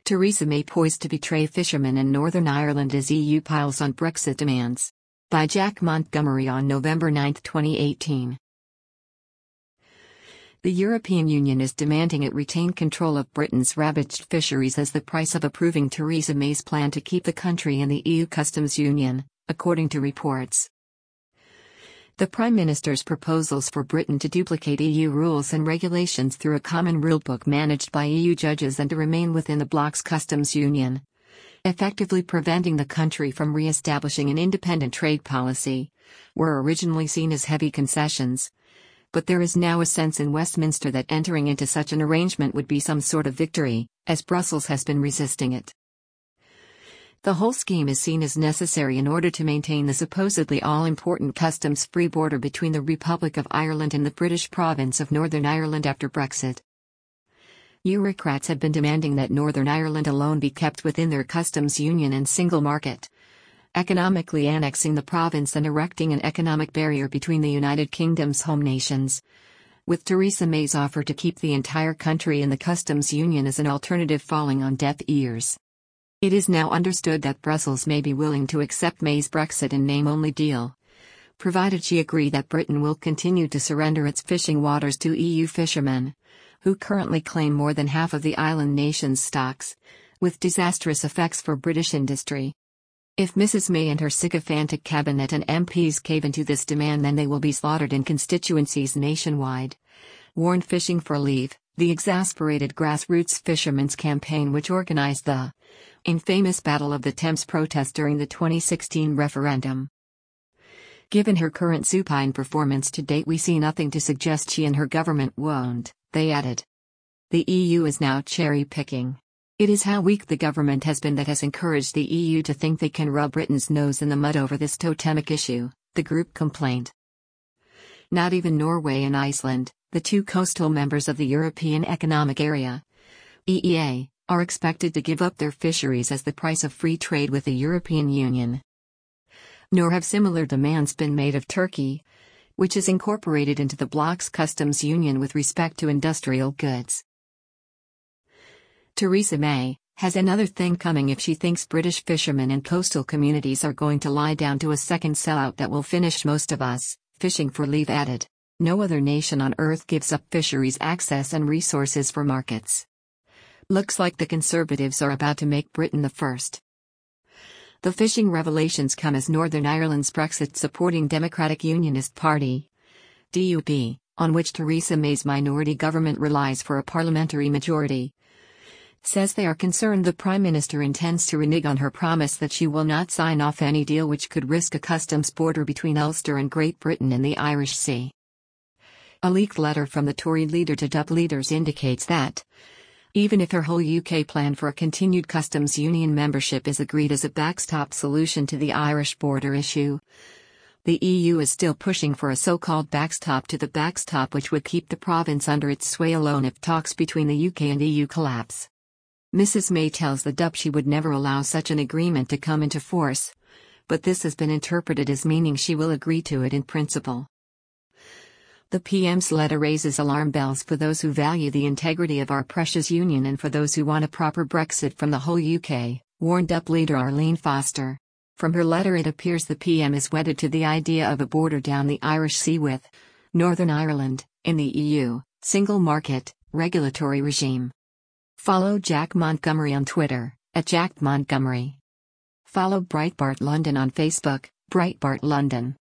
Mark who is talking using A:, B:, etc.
A: Theresa May poised to betray fishermen in Northern Ireland as EU piles on Brexit demands. By Jack Montgomery on November 9, 2018. The European Union is demanding it retain control of Britain's ravaged fisheries as the price of approving Theresa May's plan to keep the country in the EU customs union, according to reports. The Prime Minister's proposals for Britain to duplicate EU rules and regulations through a common rulebook managed by EU judges and to remain within the bloc's customs union, effectively preventing the country from re-establishing an independent trade policy, were originally seen as heavy concessions. But there is now a sense in Westminster that entering into such an arrangement would be some sort of victory, as Brussels has been resisting it. The whole scheme is seen as necessary in order to maintain the supposedly all-important customs-free border between the Republic of Ireland and the British province of Northern Ireland after Brexit. Eurocrats have been demanding that Northern Ireland alone be kept within their customs union and single market, economically annexing the province and erecting an economic barrier between the United Kingdom's home nations, with Theresa May's offer to keep the entire country in the customs union as an alternative falling on deaf ears. It is now understood that Brussels may be willing to accept May's Brexit in name-only deal, provided she agree that Britain will continue to surrender its fishing waters to EU fishermen, who currently claim more than half of the island nation's stocks, with disastrous effects for British industry. If Mrs May and her sycophantic cabinet and MPs cave into this demand, then they will be slaughtered in constituencies nationwide, warned Fishing for Leave, the exasperated grassroots fishermen's campaign which organized the infamous Battle of the Thames protest during the 2016 referendum. Given her current supine performance to date, we see nothing to suggest she and her government won't, they added. The EU is now cherry-picking. It is how weak the government has been that has encouraged the EU to think they can rub Britain's nose in the mud over this totemic issue, the group complained. Not even Norway and Iceland, the two coastal members of the European Economic Area, EEA, are expected to give up their fisheries as the price of free trade with the European Union. Nor have similar demands been made of Turkey, which is incorporated into the bloc's customs union with respect to industrial goods. Theresa May has another thing coming if she thinks British fishermen and coastal communities are going to lie down to a second sellout that will finish most of us, Fishing for Leave added. No other nation on earth gives up fisheries access and resources for markets. Looks like the Conservatives are about to make Britain the first. The fishing revelations come as Northern Ireland's Brexit-supporting Democratic Unionist Party, DUP, on which Theresa May's minority government relies for a parliamentary majority, says they are concerned the Prime Minister intends to renege on her promise that she will not sign off any deal which could risk a customs border between Ulster and Great Britain in the Irish Sea. A leaked letter from the Tory leader to DUP leaders indicates that, even if her whole UK plan for a continued customs union membership is agreed as a backstop solution to the Irish border issue, the EU is still pushing for a so-called backstop to the backstop which would keep the province under its sway alone if talks between the UK and EU collapse. Mrs May tells the DUP she would never allow such an agreement to come into force, but this has been interpreted as meaning she will agree to it in principle. The PM's letter raises alarm bells for those who value the integrity of our precious union and for those who want a proper Brexit from the whole UK, warned DUP leader Arlene Foster. From her letter it appears the PM is wedded to the idea of a border down the Irish Sea with Northern Ireland, in the EU, single market, regulatory regime. Follow Jack Montgomery on Twitter, @JackMontgomery. Follow Breitbart London on Facebook, Breitbart London.